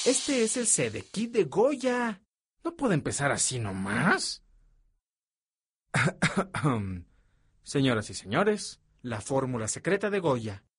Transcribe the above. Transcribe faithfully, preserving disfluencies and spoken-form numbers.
Este es el Sedekit de Goya. No puede empezar así nomás. Señoras y señores, la fórmula secreta de Goya.